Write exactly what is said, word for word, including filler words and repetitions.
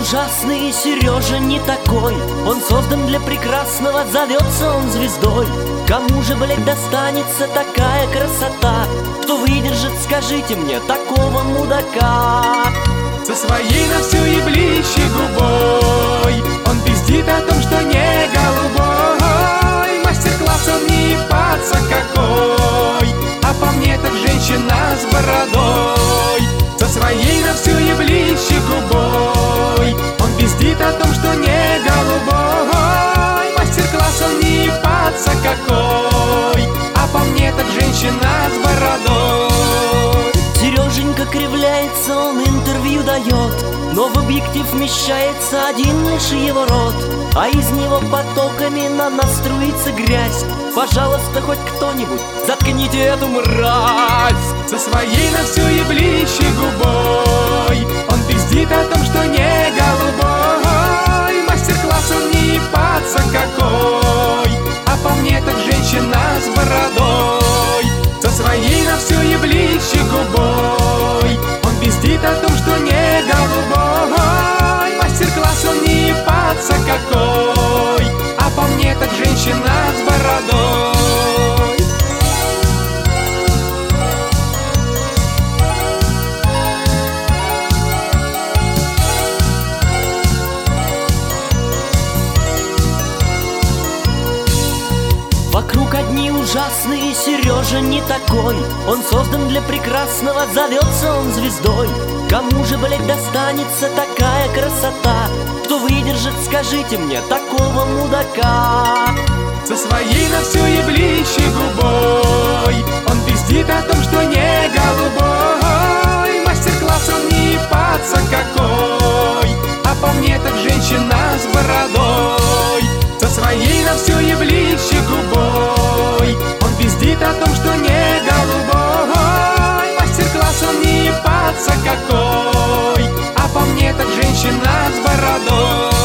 ужасный, Сережа не такой. Он создан для прекрасного, зовется он звездой. Кому же, блядь, достанется такая красота? Кто выдержит, скажите мне, такого мудака? Со своей на всю еблищей губой он пиздит о том, что не голубой. Мастер-класс он не ебаться какой, а по мне так женщина с бородой. Со своей на всю еблищей губой он пиздит о том, что не голубой. Мастер-класс он не ебаться какой, а по мне так женщина с бородой. Сереженька кривляется, он интервью дает, но в объектив вмещается один лишь его рот, а из него потоками на нас струится грязь. Пожалуйста, хоть кто-нибудь, заткните эту мразь. Со своей на всю еблищей губой он пиздит о том, что не голубой. Мастер-класс он не ебаться какой, а по мне так женщина с бородой. Со своей на всю еблищей губой он пиздит о том, что не голубой. Мастер-класс он не ебаться какой, а по мне так женщина с бородой. Вокруг одни ужасные, Сережа не такой. Он создан для прекрасного, зовется он звездой. Кому же, блядь, достанется такая красота? Кто выдержит, скажите мне, такого мудака? Со своей на всю еблищей губой он пиздит о том, что не голубой. Мастер-класс он не ебаться какой, а по мне так женщина с бородой. Со своей на всю еблищей губой он пиздит о том, что не голубой. Мастер-класс он не ебаться какой, а по мне так женщина с бородой.